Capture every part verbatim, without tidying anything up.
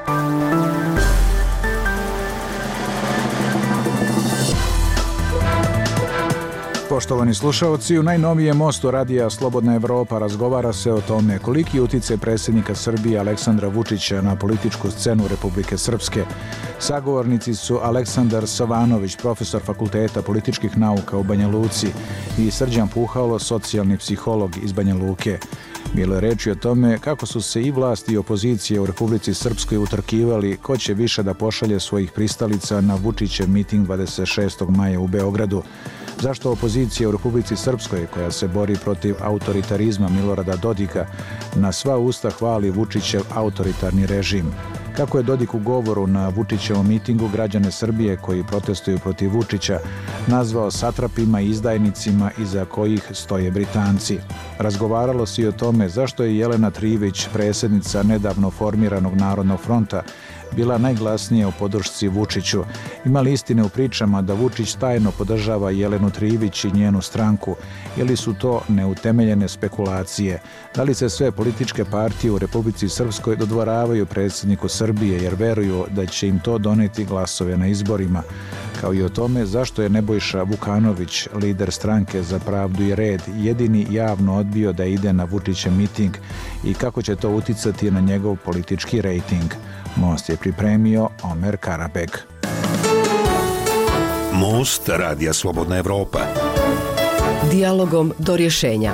Poštovani slušalci, u najnovijem mostu radija Slobodna Evropa razgovara se o tome koliki je uticaj predsjednika Srbije Aleksandra Vučića na političku scenu Republike Srpske. Sagovornici su Aleksandar Savanović, profesor Fakulteta političkih nauka u Banja Luci, i Srđan Puhalo, socijalni psiholog iz Banja Luke. Bilo je reči o tome kako su se i vlast i opozicija u Republici Srpskoj utrkivali ko će više da pošalje svojih pristalica na Vučićev miting dvadeset šestog maja u Beogradu. Zašto opozicija u Republici Srpskoj, koja se bori protiv autoritarizma Milorada Dodika, na sva usta hvali Vučićev autoritarni režim? Kako je Dodik u govoru na Vučićevom mitingu građane Srbije koji protestuju protiv Vučića nazvao satrapima i izdajnicima iza kojih stoje Britanci? Razgovaralo se i o tome zašto je Jelena Trivić, predsjednica nedavno formiranog Narodnog fronta, bila najglasnija u podršci Vučiću. Ima li istine u pričama da Vučić tajno podržava Jelenu Trivić i njenu stranku, ili su to neutemeljene spekulacije? Da li se sve političke partije u Republici Srpskoj dodvoravaju predsjedniku Srbije jer veruju da će im to doneti glasove na izborima? Kao i o tome zašto je Nebojša Vukanović, lider stranke Za pravdu i red, jedini javno odbio da ide na Vučićev miting i kako će to uticati na njegov politički rejting. Most je pripremio Omer Karabeg. Most radija Slobodna Evropa. Dijalogom do rješenja.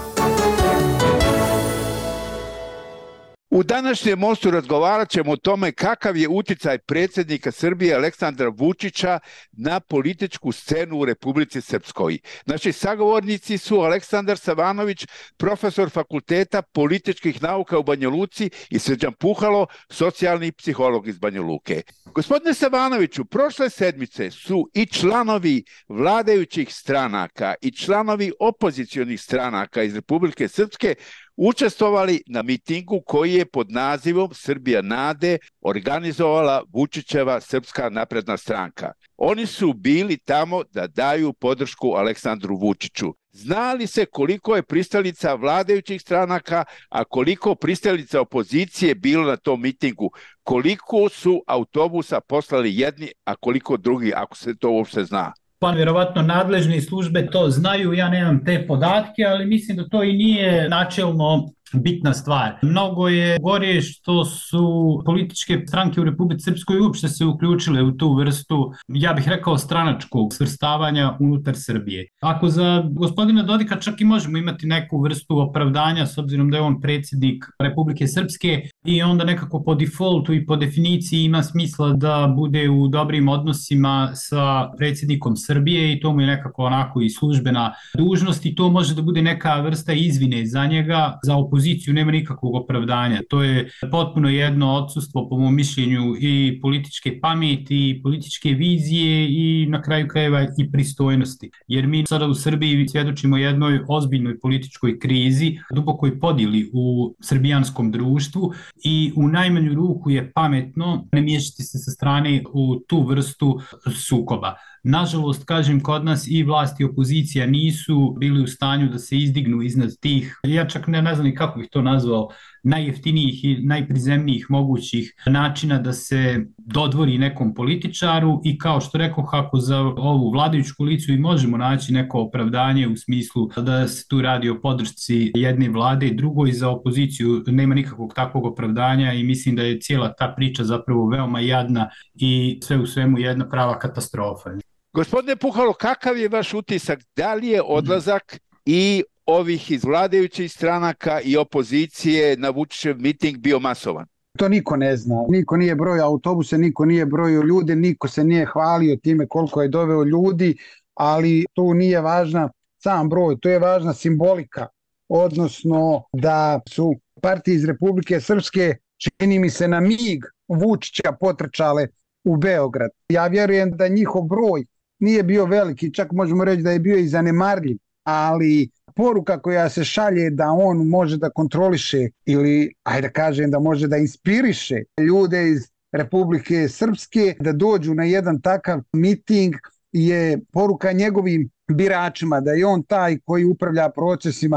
U današnjem mostu razgovarat ćemo o tome kakav je uticaj predsjednika Srbije Aleksandra Vučića na političku scenu u Republici Srpskoj. Naši sagovornici su Aleksandar Savanović, profesor Fakulteta političkih nauka u Banja Luci, i Srđan Puhalo, socijalni psiholog iz Banja Luke. Gospodine Savanoviću, prošle sedmice su i članovi vladajućih stranaka i članovi opozicionih stranaka iz Republike Srpske učestvovali na mitingu koji je pod nazivom Srbija nade organizovala Vučićeva Srpska napredna stranka. Oni su bili tamo da daju podršku Aleksandru Vučiću. Zna li se koliko je pristalica vladajućih stranaka, a koliko pristalica opozicije bilo na tom mitingu? Koliko su autobusa poslali jedni, a koliko drugi, ako se to uopšte zna? Pa vjerovatno nadležne službe to znaju, ja nemam te podatke, ali mislim da to i nije načelno bitna stvar. Mnogo je gore što su političke stranke u Republici Srpskoj uopšte se uključile u tu vrstu, ja bih rekao, stranačkog svrstavanja unutar Srbije. Ako za gospodina Dodika čak i možemo imati neku vrstu opravdanja, s obzirom da je on predsjednik Republike Srpske i onda nekako po defaultu i po definiciji ima smisla da bude u dobrim odnosima sa predsjednikom Srbije i to mu je nekako onako i službena dužnost i to može da bude neka vrsta izvine za njega, za opoziciju nema nikakvog opravdanja. To je potpuno jedno odsustvo, po mom mišljenju, i političke pameti, i političke vizije i na kraju krajeva i pristojnosti. Jer mi sada u Srbiji svjedočimo jednoj ozbiljnoj političkoj krizi, dubokoj podjeli u srbijanskom društvu i u najmanju ruku je pametno ne miješati se sa strane u tu vrstu sukoba. Nažalost, kažem, kod nas i vlast i opozicija nisu bili u stanju da se izdignu iznad tih, ja čak ne, ne znam ni kako bih to nazvao, najjeftinijih i najprizemnijih mogućih načina da se dodvori nekom političaru i kao što rekoh, ako za ovu vladajuću koaliciju i možemo naći neko opravdanje u smislu da se tu radi o podršci jedne vlade i drugoj, za opoziciju nema nikakvog takvog opravdanja i mislim da je cijela ta priča zapravo veoma jadna i sve u svemu jedna prava katastrofa. Gospodine Puhalo, kakav je vaš utisak? Da li je odlazak i ovih iz vladajućih stranaka i opozicije na Vučićev miting bio masovan? To niko ne zna. Niko nije brojao autobuse, niko nije brojio ljude, niko se nije hvalio time koliko je doveo ljudi, ali tu nije važna sam broj, to je važna simbolika. Odnosno da su partije iz Republike Srpske, čini mi se, na mig Vučića potrčale u Beograd. Ja vjerujem da njihov broj nije bio veliki, čak možemo reći da je bio i zanemarljiv, ali poruka koja se šalje da on može da kontroliše ili, ajde da kažem, da može da inspiriše ljude iz Republike Srpske da dođu na jedan takav miting je poruka njegovim biračima, da je on taj koji upravlja procesima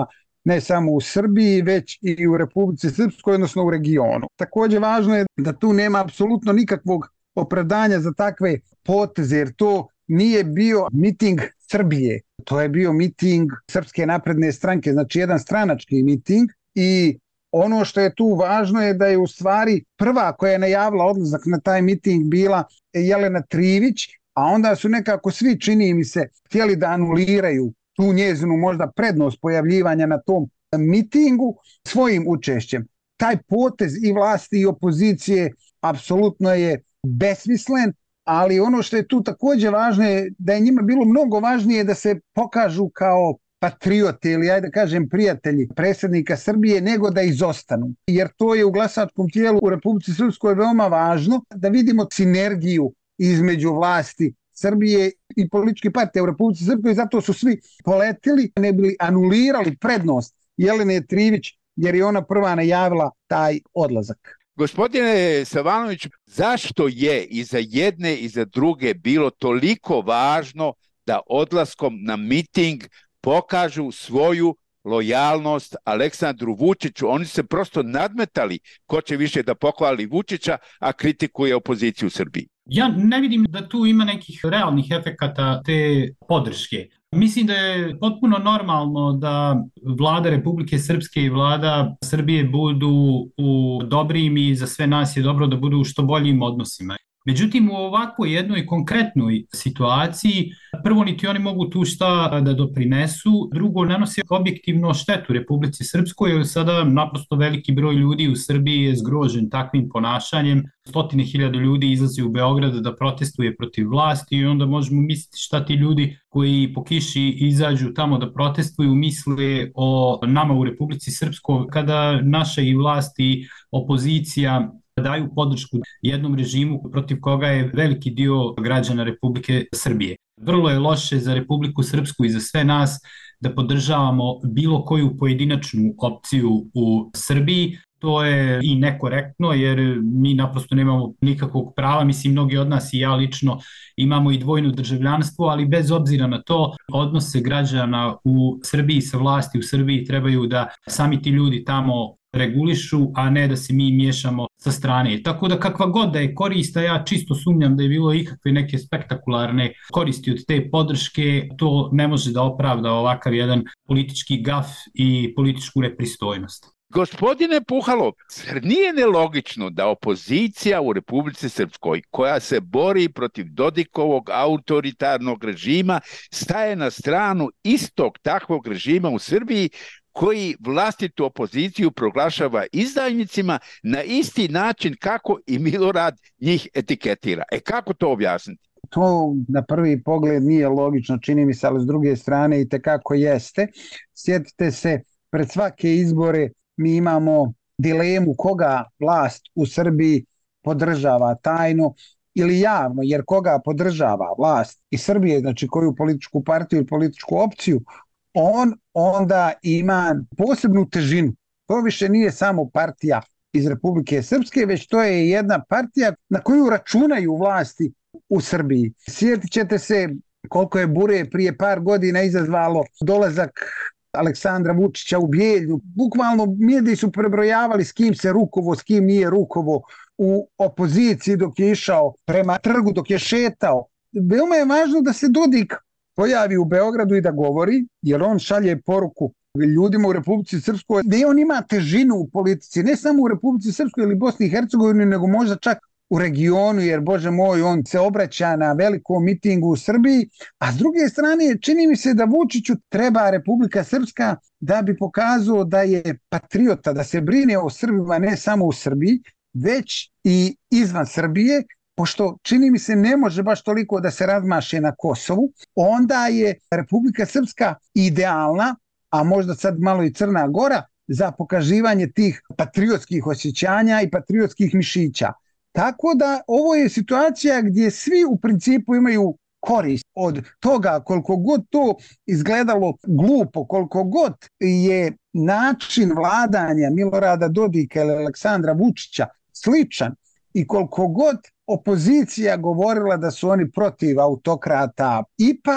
ne samo u Srbiji, već i u Republici Srpskoj, odnosno u regionu. Također važno je da tu nema apsolutno nikakvog opravdanja za takve poteze, jer to nije bio miting Srbije, to je bio miting Srpske napredne stranke, znači jedan stranački miting. I ono što je tu važno je da je u stvari prva koja je najavila odlazak na taj miting bila Jelena Trivić, a onda su nekako svi, čini mi se, htjeli da anuliraju tu njezinu možda prednost pojavljivanja na tom mitingu svojim učešćem. Taj potez i vlasti i opozicije apsolutno je besmislen, ali ono što je tu također važno je da je njima bilo mnogo važnije da se pokažu kao patriote ili ajde kažem prijatelji predsjednika Srbije nego da izostanu. Jer to je u glasačkom tijelu u Republici Srpskoj veoma važno da vidimo sinergiju između vlasti Srbije i političke partije u Republici Srpskoj, zato su svi poletili, ne bili anulirali prednost Jelene Trivić jer je ona prva najavila taj odlazak. Gospodine Savanović, zašto je i za jedne i za druge bilo toliko važno da odlaskom na miting pokažu svoju lojalnost Aleksandru Vučiću? Oni se prosto nadmetali ko će više da pohvali Vučića, a kritikuje opoziciju u Srbiji. Ja ne vidim da tu ima nekih realnih efekata te podrške. Mislim da je potpuno normalno da vlada Republike Srpske i vlada Srbije budu u dobrim i za sve nas je dobro da budu u što boljim odnosima. Međutim, u ovakvoj jednoj konkretnoj situaciji, prvo niti oni mogu tu šta da doprinesu, drugo nanosi objektivno štetu Republici Srpskoj, jer sada naprosto veliki broj ljudi u Srbiji je zgrožen takvim ponašanjem. Stotine hiljada ljudi izlazi u Beograd da protestuje protiv vlasti i onda možemo misliti šta ti ljudi koji po kiši izađu tamo da protestuju misle o nama u Republici Srpskoj kada naša i vlast i opozicija daju podršku jednom režimu protiv koga je veliki dio građana Republike Srbije. Vrlo je loše za Republiku Srpsku i za sve nas da podržavamo bilo koju pojedinačnu opciju u Srbiji. To je i nekorektno jer mi naprosto nemamo nikakvog prava, mislim mnogi od nas i ja lično imamo i dvojno državljanstvo, ali bez obzira na to odnose građana u Srbiji sa vlasti u Srbiji trebaju da sami ti ljudi tamo regulišu, a ne da se mi miješamo sa strane. Tako da kakva god da je korista, ja čisto sumnjam da je bilo ikakve neke spektakularne koristi od te podrške, to ne može da opravda ovakav jedan politički gaf i političku nepristojnost. Gospodine Puhalov, nije nelogično da opozicija u Republici Srpskoj, koja se bori protiv Dodikovog autoritarnog režima, staje na stranu istog takvog režima u Srbiji, koji vlastitu opoziciju proglašava izdajnicima na isti način kako i Milorad njih etiketira. E kako to objasniti? To na prvi pogled nije logično, čini mi se, ali s druge strane i tekako jeste. Sjetite se, pred svake izbore mi imamo dilemu koga vlast u Srbiji podržava tajno ili javno, jer koga podržava vlast iz Srbije, znači koju političku partiju ili političku opciju, on onda ima posebnu težinu. To više nije samo partija iz Republike Srpske, već to je jedna partija na koju računaju vlasti u Srbiji. Sjetit ćete se koliko je bure prije par godina izazvalo dolazak Aleksandra Vučića u Bijeljnu. Bukvalno mediji su prebrojavali s kim se rukovo, s kim nije rukovo u opoziciji dok je išao prema trgu, dok je šetao. Veoma je važno da se Dodik pojavi u Beogradu i da govori, jer on šalje poruku ljudima u Republici Srpskoj. Ne, on ima težinu u politici, ne samo u Republici Srpskoj ili Bosni i Hercegovini, nego možda čak u regionu, jer Bože moj, on se obraća na velikom mitingu u Srbiji, a s druge strane čini mi se da Vučiću treba Republika Srpska da bi pokazao da je patriota, da se brine o Srbima ne samo u Srbiji, već i izvan Srbije, pošto čini mi se ne može baš toliko da se razmaše na Kosovu, onda je Republika Srpska idealna, a možda sad malo i Crna Gora, za pokazivanje tih patriotskih osjećanja i patriotskih mišića. Tako da ovo je situacija gdje svi u principu imaju korist od toga, koliko god to izgledalo glupo, koliko god je način vladanja Milorada Dodika ili Aleksandra Vučića sličan i koliko god opozicija govorila da su oni protiv autokrata, ipak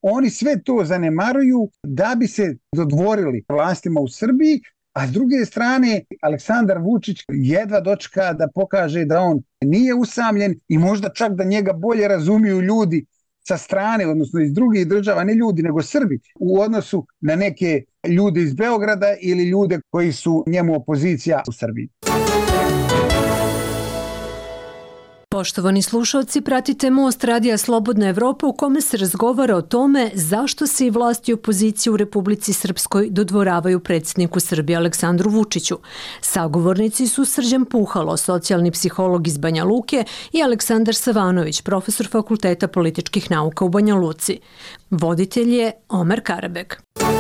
oni sve to zanemaruju da bi se dodvorili vlastima u Srbiji, a s druge strane Aleksandar Vučić jedva dočeka da pokaže da on nije usamljen i možda čak da njega bolje razumiju ljudi sa strane, odnosno iz drugih država, ne ljudi nego Srbi, u odnosu na neke ljude iz Beograda ili ljude koji su njemu opozicija u Srbiji. Poštovani slušalci, pratite Most Radija Slobodna Evropa u kome se razgovara o tome zašto se i vlasti i opozicije u Republici Srpskoj dodvoravaju predsjedniku Srbije Aleksandru Vučiću. Sagovornici su Srđan Puhalo, socijalni psiholog iz Banja Luke, i Aleksandar Savanović, profesor Fakulteta političkih nauka u Banja Luci. Voditelj je Omer Karabek.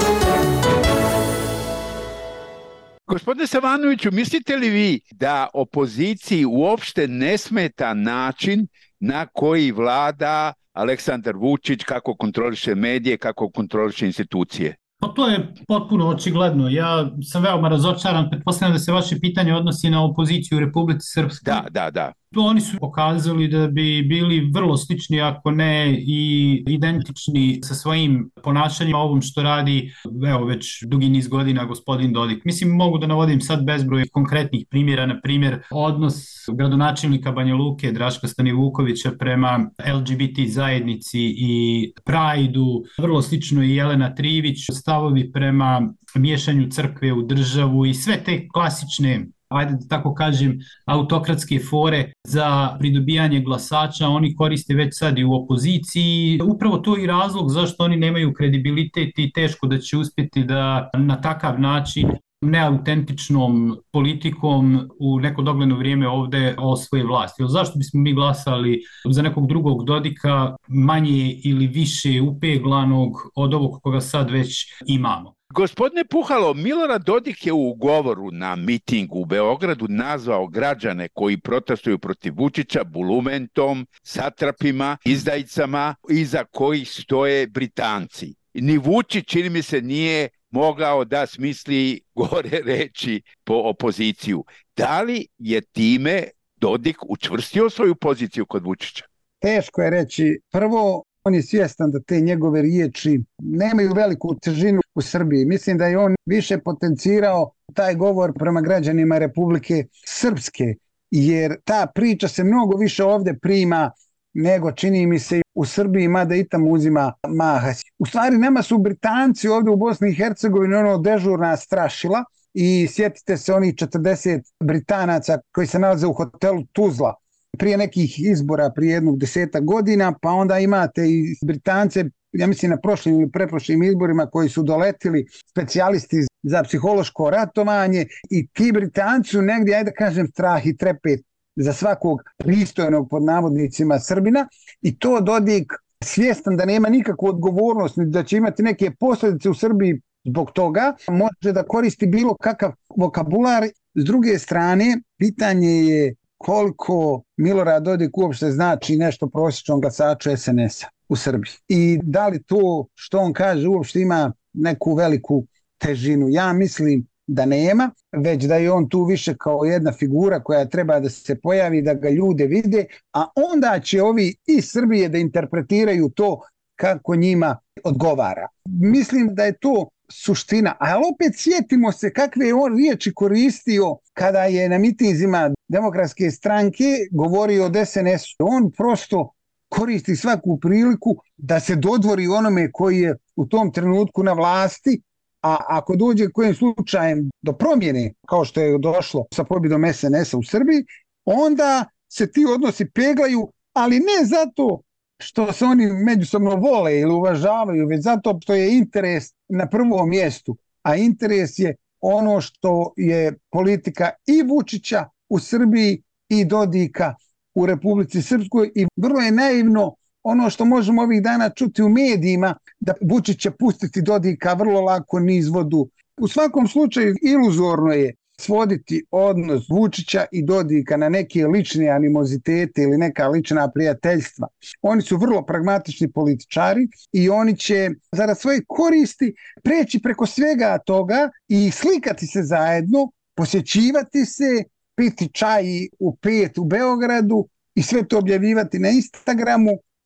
Gospodine Savanoviću, mislite li vi da opoziciji uopšte ne smeta način na koji vlada Aleksandar Vučić, kako kontroliše medije, kako kontroliše institucije? Pa to je potpuno očigledno. Ja sam veoma razočaran, pretpostavljam da se vaše pitanje odnosi na opoziciju u Republici Srpskoj. Da, da, da. Oni su pokazali da bi bili vrlo slični, ako ne i identični sa svojim ponašanjima ovom što radi evo, već dugi niz godina gospodin Dodik. Mislim, mogu da navodim sad bezbroj konkretnih primjera, na primjer odnos gradonačelnika Banja Luke Draška Stanivukovića prema L G B T zajednici i Prajdu, vrlo slično i Jelena Trivić, stavovi prema miješanju crkve u državu i sve te klasične, ajde da tako kažem, autokratske fore za pridobijanje glasača oni koriste već sad i u opoziciji. Upravo to je i razlog zašto oni nemaju kredibilitet i teško da će uspjeti da na takav način neautentičnom politikom u neko dogledno vrijeme ovde osvoje vlast. Jer zašto bismo mi glasali za nekog drugog Dodika manje ili više upeglanog od ovog koga sad već imamo? Gospodine Puhalo, Milorad Dodik je u govoru na mitingu u Beogradu nazvao građane koji protestuju protiv Vučića bulumentom, satrapima, izdajicama, iza kojih stoje Britanci. Ni Vučić, čini mi se, nije mogao da smisli gore reči po opoziciju. Da li je time Dodik učvrstio svoju poziciju kod Vučića? Teško je reći. Prvo, on je svjestan da te njegove riječi nemaju veliku težinu u Srbiji. Mislim da je on više potencirao taj govor prema građanima Republike Srpske, jer ta priča se mnogo više ovdje prima nego čini mi se u Srbiji, mada i tamo uzima maha. U stvari nama su Britanci ovdje u Bosni i Hercegovini ono dežurna strašila i sjetite se onih četrdeset Britanaca koji se nalaze u hotelu Tuzla prije nekih izbora, prije jednog deseta godina, pa onda imate i Britance, ja mislim na prošlim ili preprošlim izborima koji su doletili specijalisti za psihološko ratovanje i ti Britanci su negdje, ajde kažem, strah i trepet za svakog pristojnog pod navodnicima Srbina i to Dodik svjestan da nema nikakvu odgovornost, da će imati neke posljedice u Srbiji zbog toga, može da koristi bilo kakav vokabular. S druge strane, pitanje je koliko Milorad Dodik uopšte znači nešto prosječnom glasaču S N S-a u Srbiji. I da li to što on kaže uopšte ima neku veliku težinu? Ja mislim da nema, već da je on tu više kao jedna figura koja treba da se pojavi, da ga ljude vide, a onda će ovi iz Srbije da interpretiraju to kako njima odgovara. Mislim da je to suština, ali opet sjetimo se kakve je on riječi koristio kada je na mitinzima Demokratske stranke govorio o S N S-u. On prosto koristi svaku priliku da se dodvori onome koji je u tom trenutku na vlasti, a ako dođe kojim slučajem do promjene, kao što je došlo sa pobjedom S N S-a u Srbiji, onda se ti odnosi peglaju, ali ne zato što se oni međusobno vole ili uvažavaju, već zato što je interes na prvom mjestu, a interes je ono što je politika i Vučića u Srbiji i Dodika u Republici Srpskoj i vrlo je naivno ono što možemo ovih dana čuti u medijima da Vučić će pustiti Dodika vrlo lako niz vodu. U svakom slučaju iluzorno je svoditi odnos Vučića i Dodika na neke lične animozitete ili neka lična prijateljstva. Oni su vrlo pragmatični političari i oni će zarad svoje koristi preći preko svega toga i slikati se zajedno, posjećivati se, piti čaj u pet u Beogradu i sve to objavljivati na Instagramu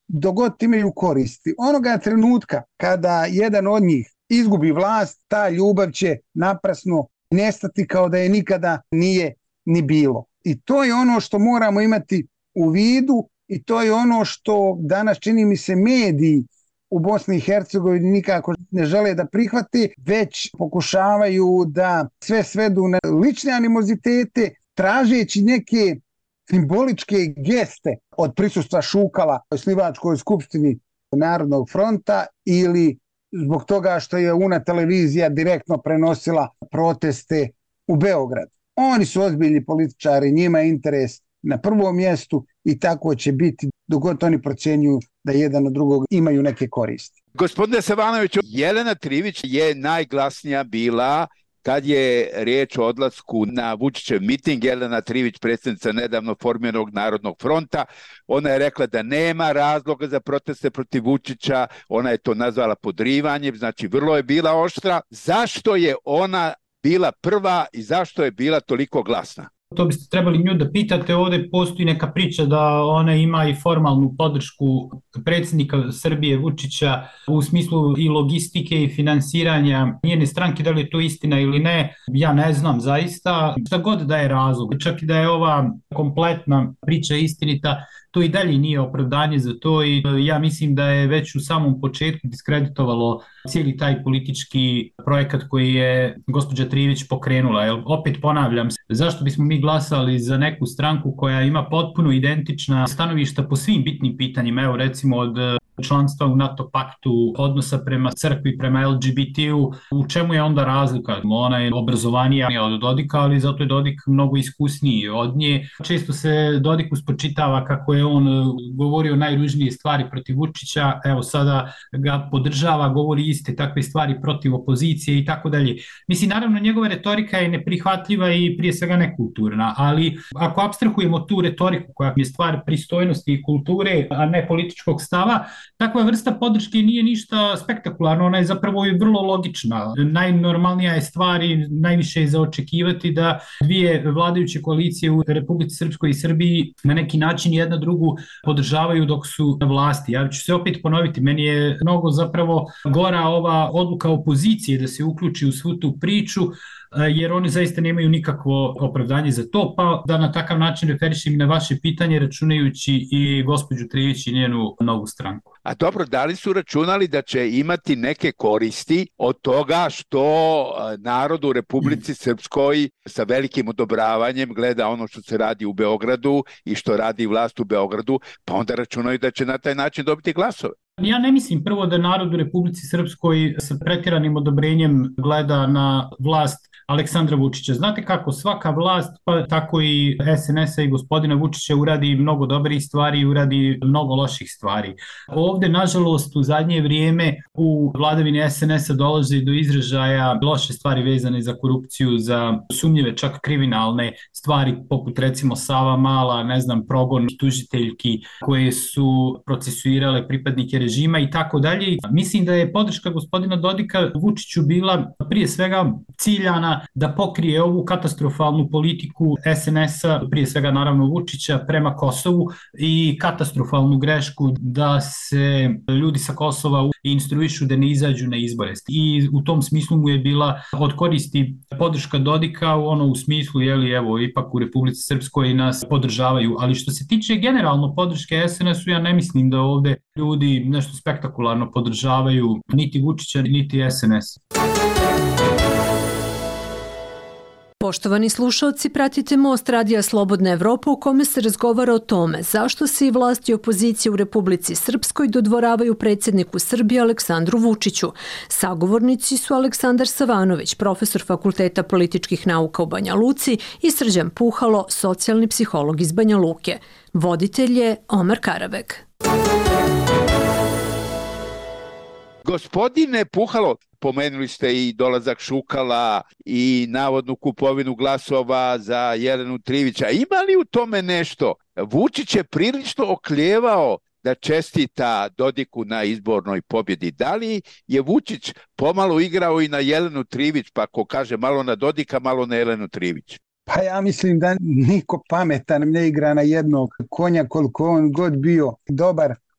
dok god imaju koristi. Onoga trenutka kada jedan od njih izgubi vlast, ta ljubav će naprasno nestati kao da je nikada nije ni bilo. I to je ono što moramo imati u vidu i to je ono što danas čini mi se mediji u Bosni i Hercegovini nikako ne žele da prihvate, već pokušavaju da sve svedu na lične animozitete, tražeći neke simboličke geste od prisustva Šukala u osnivačkoj skupštini Narodnog fronta ili zbog toga što je UNA televizija direktno prenosila proteste u Beograd. Oni su ozbiljni političari, njima je interes na prvom mjestu i tako će biti dok god oni procjenjuju da jedan od drugog imaju neke koristi. Gospodine Savanoviću, Jelena Trivić je najglasnija bila kad je riječ o odlasku na Vučićev miting. Jelena Trivić, predsjednica nedavno formiranog Narodnog fronta, ona je rekla da nema razloga za proteste protiv Vučića, ona je to nazvala podrivanjem, znači vrlo je bila oštra. Zašto je ona bila prva i zašto je bila toliko glasna? To biste trebali nju da pitate, ovdje postoji neka priča da ona ima i formalnu podršku predsjednika Srbije Vučića u smislu i logistike i finansiranja njene stranke, da li je to istina ili ne, ja ne znam zaista, šta god da je razlog, čak i da je ova kompletna priča istinita, to i dalje nije opravdanje za to i ja mislim da je već u samom početku diskreditovalo cijeli taj politički projekat koji je gospođa Trivić pokrenula. Jer opet ponavljam, zašto bismo mi glasali za neku stranku koja ima potpuno identična stanovišta po svim bitnim pitanjima, evo recimo od članstva u NATO paktu, odnosa prema crkvi, prema L G B T-u, u čemu je onda razlika? Ona je obrazovanija od Dodika, ali zato je Dodik mnogo iskusniji od nje. Često se Dodiku spočitava kako je on govorio najružnije stvari protiv Vučića, evo sada ga podržava, govori iste takve stvari protiv opozicije i tako dalje. Mislim, naravno, njegova retorika je neprihvatljiva i prije svega nekulturna, ali ako apstrahujemo tu retoriku koja je stvar pristojnosti i kulture, a ne političkog stava, takva vrsta podrške nije ništa spektakularno, ona je zapravo i vrlo logična. Najnormalnija je stvar i najviše je za očekivati da dvije vladajuće koalicije u Republici Srpskoj i Srbiji na neki način jedna drugu podržavaju dok su na vlasti. Ja ću se opet ponoviti, meni je mnogo zapravo gora ova odluka opozicije da se uključi u svu tu priču, jer oni zaista nemaju nikakvo opravdanje za to, pa da na takav način referišem na vaše pitanje, računajući i gospođu Trivić i njenu novu stranku. A dobro, da li su računali da će imati neke koristi od toga što narod u Republici Srpskoj sa velikim odobravanjem gleda ono što se radi u Beogradu i što radi vlast u Beogradu, pa onda računaju da će na taj način dobiti glasove? Ja ne mislim prvo da narod u Republici Srpskoj sa pretjeranim odobrenjem gleda na vlast Aleksandra Vučića. Znate kako, svaka vlast, pa tako i S N S-a i gospodina Vučića uradi mnogo dobrih stvari i uradi mnogo loših stvari. Ovdje, nažalost, u zadnje vrijeme u vladavini S N S-a dolazi do izražaja loše stvari vezane za korupciju, za sumnjive, čak kriminalne stvari, poput recimo Sava Mala, ne znam, progon tužiteljki koje su procesuirale pripadnike režima i tako dalje. Mislim da je podrška gospodina Dodika Vučiću bila prije svega ciljana da pokrije ovu katastrofalnu politiku S N S-a, prije svega naravno Vučića, prema Kosovu i katastrofalnu grešku da se ljudi sa Kosova instruišu da ne izađu na izbore. I u tom smislu mu je bila od koristi podrška Dodika, ono u smislu, jeli, evo, ipak u Republici Srpskoj nas podržavaju. Ali što se tiče generalno podrške S N S-u, ja ne mislim da ovdje ljudi nešto spektakularno podržavaju niti Vučića, niti S N S. Poštovani slušalci, pratite Most Radija Slobodna Evropa u kome se razgovara o tome zašto se i vlasti i opozicije u Republici Srpskoj dodvoravaju predsjedniku Srbije Aleksandru Vučiću. Sagovornici su Aleksandar Savanović, profesor Fakulteta političkih nauka u Banja Luci, i Srđan Puhalo, socijalni psiholog iz Banja Luke. Voditelj je Omar Karabek. Gospodine Puhalo, pomenuli ste i dolazak Šukala i navodnu kupovinu glasova za Jelenu Trivić. A ima li u tome nešto? Vučić je prilično oklijevao da čestita Dodiku na izbornoj pobjedi. Da li je Vučić pomalo igrao i na Jelenu Trivić, pa ko kaže malo na Dodika, malo na Jelenu Trivić? Pa ja mislim da niko pametan ne igra na jednog konja, koliko on god bio dobar,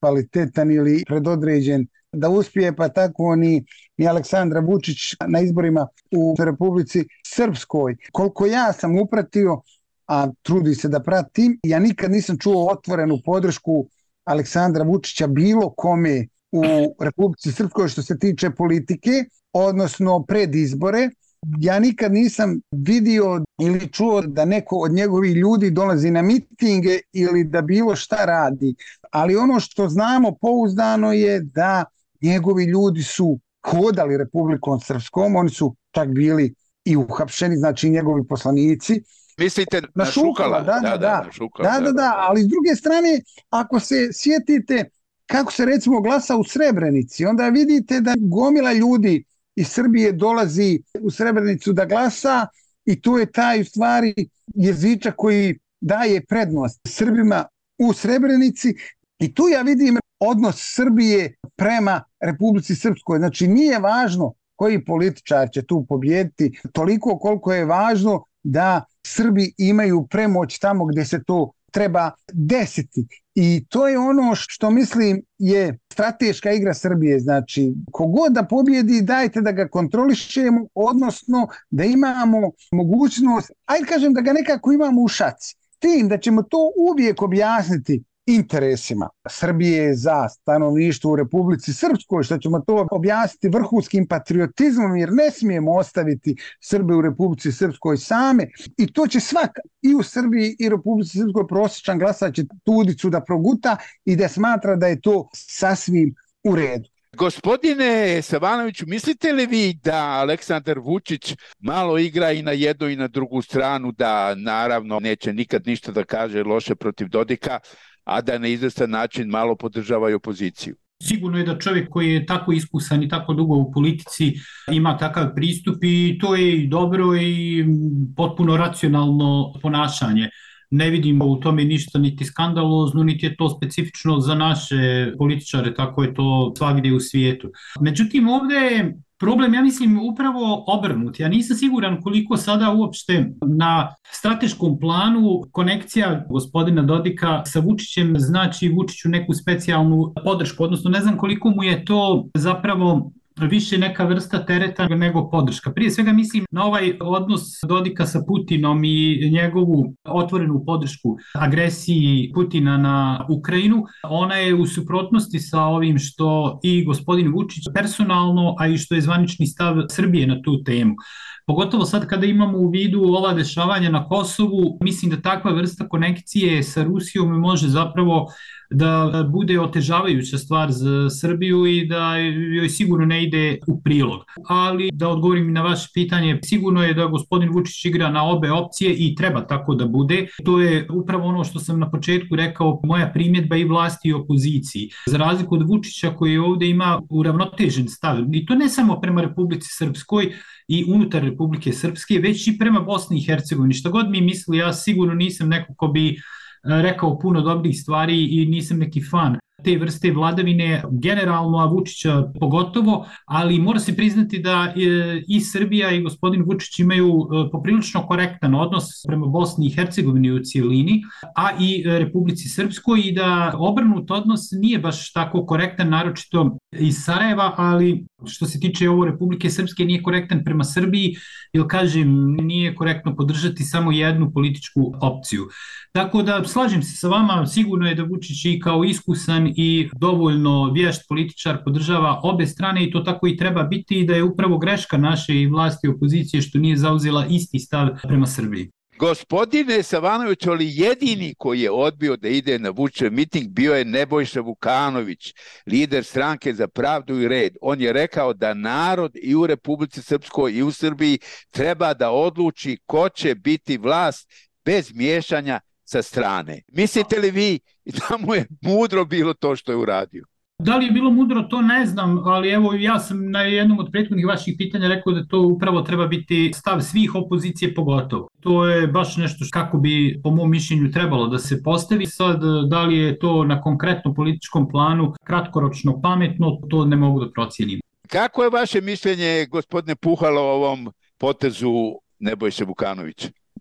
kvalitetan ili predodređen da uspije, pa tako ni, ni Aleksandar Vučić na izborima u Republici Srpskoj. Koliko ja sam upratio, a trudi se da pratim, ja nikad nisam čuo otvorenu podršku Aleksandra Vučića bilo kome u Republici Srpskoj što se tiče politike, odnosno pred izbore. Ja nikad nisam vidio ili čuo da neko od njegovih ljudi dolazi na mitinge ili da bilo šta radi. Ali ono što znamo pouzdano je da njegovi ljudi su hodali Republikom Srpskom, oni su čak bili i uhapšeni, znači njegovi poslanici. Mislite na, na Šukala? Šukala? Da, da, da. Da, na Šukala, da, da, da. Ali s druge strane, ako se sjetite kako se recimo glasa u Srebrenici, onda vidite da gomila ljudi iz Srbije dolazi u Srebrenicu da glasa i to je taj u stvari jezičak koji daje prednost Srbima u Srebrenici i tu ja vidim odnos Srbije prema Republici Srpskoj. Znači nije važno koji političar će tu pobijediti, toliko koliko je važno da Srbi imaju premoć tamo gdje se to treba desiti. I to je ono što mislim je strateška igra Srbije. Znači, kogod da pobjedi, dajte da ga kontrolišemo, odnosno da imamo mogućnost, ajde kažem da ga nekako imamo u šaci. Tim da ćemo to uvijek objasniti interesima Srbije za stanovništvo u Republici Srpskoj, što ćemo to objasniti vrhunskim patriotizmom, jer ne smijemo ostaviti Srbe u Republici Srpskoj same. I to će svak i u Srbiji i Republici Srpskoj prosječan glasač će tudicu da proguta i da smatra da je to sasvim u redu. Gospodine Savanoviću, mislite li vi da Aleksandar Vučić malo igra i na jednu i na drugu stranu, da naravno neće nikad ništa da kaže loše protiv Dodika, a da na izvestan način malo podržava i opoziciju? Sigurno je da čovjek koji je tako iskusan i tako dugo u politici ima takav pristup i to je i dobro i potpuno racionalno ponašanje. Ne vidimo u tome ništa niti skandalozno, niti je to specifično za naše političare, tako je to svagdje u svijetu. Međutim, ovdje je problem, ja mislim, upravo obrnut. Ja nisam siguran koliko sada uopšte na strateškom planu konekcija gospodina Dodika sa Vučićem znači Vučiću neku specijalnu podršku, odnosno ne znam koliko mu je to zapravo više neka vrsta tereta nego podrška. Prije svega mislim na ovaj odnos Dodika sa Putinom i njegovu otvorenu podršku agresiji Putina na Ukrajinu. Ona je u suprotnosti sa ovim što i gospodin Vučić personalno, a i što je zvanični stav Srbije na tu temu. Pogotovo sad kada imamo u vidu ova dešavanja na Kosovu, mislim da takva vrsta konekcije sa Rusijom može zapravo da bude otežavajuća stvar za Srbiju i da joj sigurno ne ide u prilog. Ali da odgovorim na vaše pitanje, sigurno je da gospodin Vučić igra na obe opcije i treba tako da bude. To je upravo ono što sam na početku rekao, moja primjedba i vlasti i opoziciji. Za razliku od Vučića koji ovdje ima uravnotežen stav, i to ne samo prema Republici Srpskoj i unutar Republike Srpske, već i prema Bosni i Hercegovini. Šta god mi misli, ja sigurno nisam neko ko bi rekao puno dobrih stvari i nisam neki fan te vrste vladavine generalno, a Vučića pogotovo, ali mora se priznati da i Srbija i gospodin Vučić imaju poprilično korektan odnos prema Bosni i Hercegovini u cijelini, a i Republici Srpskoj, i da obrnut odnos nije baš tako korektan, naročito iz Sarajeva, ali što se tiče ovo Republike Srpske nije korektan prema Srbiji, jer kažem, nije korektno podržati samo jednu političku opciju. Tako da slažem se sa vama, sigurno je da Vučić i kao iskusan i dovoljno vješt političar podržava obe strane i to tako i treba biti, i da je upravo greška naše i vlasti i opozicije što nije zauzela isti stav prema Srbiji. Gospodine Savanović, ali jedini koji je odbio da ide na Vučićev miting bio je Nebojša Vukanović, lider stranke Za pravdu i red. On je rekao da narod i u Republici Srpskoj i u Srbiji treba da odluči ko će biti vlast bez miješanja sa strane. Mislite li vi da mu je mudro bilo to što je uradio? Da li je bilo mudro, to ne znam, ali evo ja sam na jednom od prethodnih vaših pitanja rekao da to upravo treba biti stav svih opozicije pogotovo. To je baš nešto kako bi po mom mišljenju trebalo da se postavi. Sad, da li je to na konkretnom političkom planu kratkoročno pametno, to ne mogu da procijenim. Kako je vaše mišljenje, gospodine Puhalo, o ovom potezu Nebojše Vukanovića?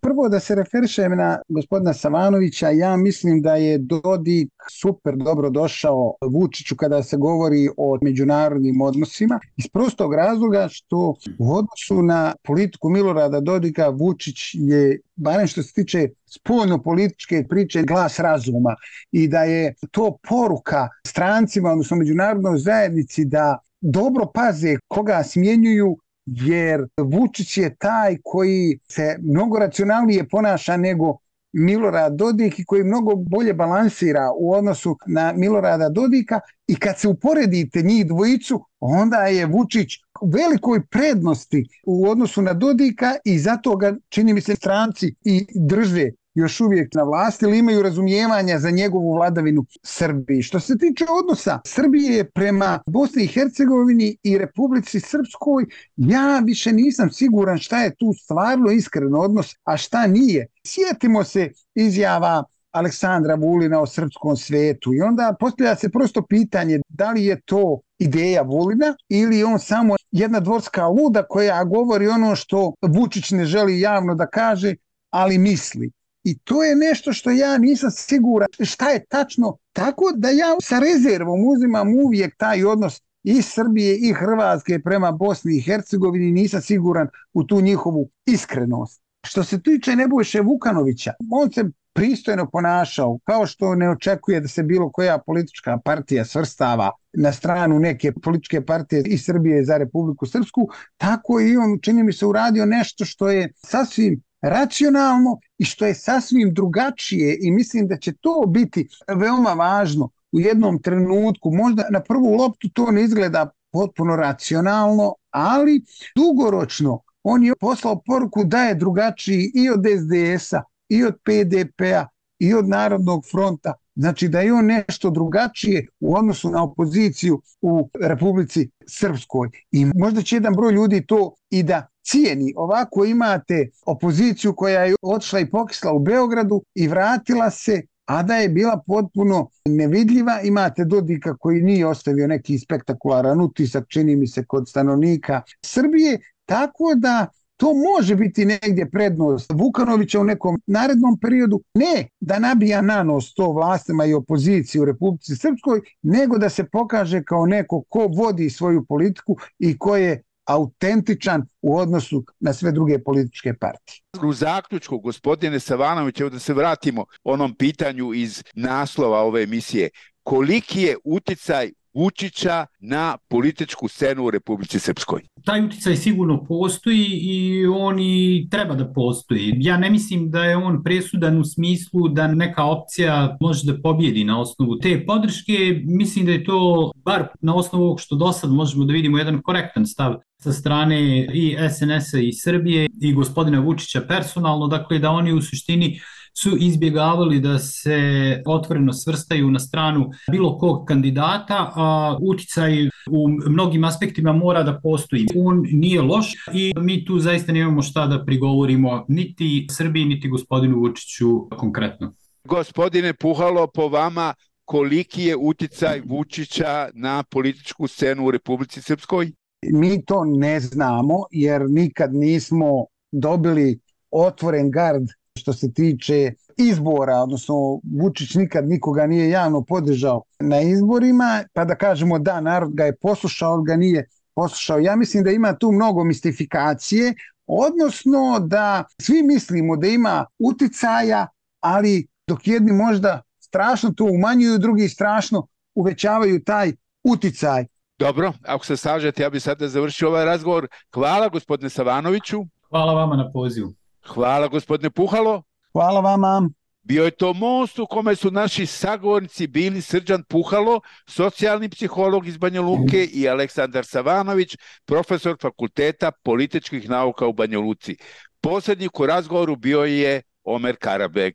Prvo da se referišem na gospodina Savanovića, ja mislim da je Dodik super dobro došao Vučiću kada se govori o međunarodnim odnosima, iz prostog razloga što u odnosu na politiku Milorada Dodika Vučić je, barem što se tiče spoljno-političke priče, glas razuma i da je to poruka strancima, odnosno međunarodnoj zajednici da dobro paze koga smjenjuju, jer Vučić je taj koji se mnogo racionalnije ponaša nego Milorad Dodik i koji mnogo bolje balansira u odnosu na Milorada Dodika, i kad se uporedite njih dvojicu, onda je Vučić u velikoj prednosti u odnosu na Dodika i zato ga, čini mi se, stranci i drže još uvijek na vlasti ili imaju razumijevanja za njegovu vladavinu Srbiji. Što se tiče odnosa Srbije prema Bosni i Hercegovini i Republici Srpskoj, ja više nisam siguran šta je tu stvarno iskren odnos, a šta nije. Sjetimo se izjava Aleksandra Vulina o srpskom svetu i onda postavlja se prosto pitanje da li je to ideja Vulina ili on samo jedna dvorska luda koja govori ono što Vučić ne želi javno da kaže, ali misli. I to je nešto što ja nisam siguran šta je tačno, tako da ja sa rezervom uzimam uvijek taj odnos i Srbije i Hrvatske prema Bosni i Hercegovini, nisam siguran u tu njihovu iskrenost. Što se tiče Nebojše Vukanovića, on se pristojno ponašao, kao što ne očekuje da se bilo koja politička partija svrstava na stranu neke političke partije iz Srbije za Republiku Srpsku, tako i on, čini mi se, uradio nešto što je sasvim racionalno i što je sasvim drugačije, i mislim da će to biti veoma važno u jednom trenutku. Možda na prvu loptu to ne izgleda potpuno racionalno, ali dugoročno on je poslao poruku da je drugačiji i od es de esa, i od pe de pe-a, i od Narodnog fronta. Znači da je on nešto drugačije u odnosu na opoziciju u Republici Srpskoj. I možda će jedan broj ljudi to i da cijeni. Ovako imate opoziciju koja je otišla i pokisla u Beogradu i vratila se, a da je bila potpuno nevidljiva. Imate Dodika koji nije ostavio neki spektakularan utisak, čini mi se, kod stanovnika Srbije, tako da to može biti negdje prednost Vukanovića u nekom narednom periodu, ne da nabija na nos to vlastima i opoziciji u Republici Srpskoj, nego da se pokaže kao neko ko vodi svoju politiku i ko je autentičan u odnosu na sve druge političke partije. U zaključku, gospodine Savanović, evo da se vratimo onom pitanju iz naslova ove emisije, koliki je uticaj Vučića na političku scenu u Republici Srpskoj? Taj uticaj sigurno postoji i on i treba da postoji. Ja ne mislim da je on presudan u smislu da neka opcija može da pobjedi na osnovu te podrške. Mislim da je to, bar na osnovu ovog što do sad možemo da vidimo, jedan korektan stav sa strane i es en esa i Srbije i gospodina Vučića personalno, dakle da oni u suštini su izbjegavali da se otvoreno svrstaju na stranu bilo kog kandidata, a uticaj u mnogim aspektima mora da postoji. On nije loš i mi tu zaista nemamo šta da prigovorimo niti Srbiji, niti gospodinu Vučiću konkretno. Gospodine Puhalo, po vama koliki je uticaj Vučića na političku scenu u Republici Srpskoj? Mi to ne znamo jer nikad nismo dobili otvoren gard što se tiče izbora, odnosno Vučić nikad nikoga nije javno podržao na izborima, pa da kažemo da, narod ga je poslušao, on ga nije poslušao. Ja mislim da ima tu mnogo mistifikacije, odnosno da svi mislimo da ima uticaja, ali dok jedni možda strašno to umanjuju, drugi strašno uvećavaju taj uticaj. Dobro, ako se slažete, ja bih sada završio ovaj razgovor. Hvala gospodine Savanoviću. Hvala vama na pozivu. Hvala gospodine Puhalo. Hvala vama. Bio je to most u kome su naši sagovornici bili Srđan Puhalo, socijalni psiholog iz Banja Luke, i Aleksandar Savanović, profesor Fakulteta političkih nauka u Banja Luci. Poslednjik u razgovoru bio je Omer Karabeg.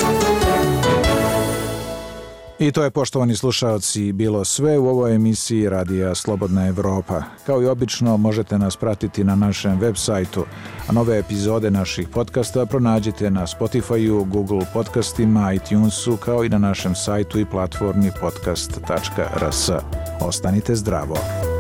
I to je, poštovani slušaoci, bilo sve u ovoj emisiji Radija Slobodna Evropa. Kao i obično, možete nas pratiti na našem web sajtu, a nove epizode naših podcasta pronađite na Spotify-u, Google podcastima, iTunesu, kao i na našem sajtu i platformi podcast tačka r s. Ostanite zdravo!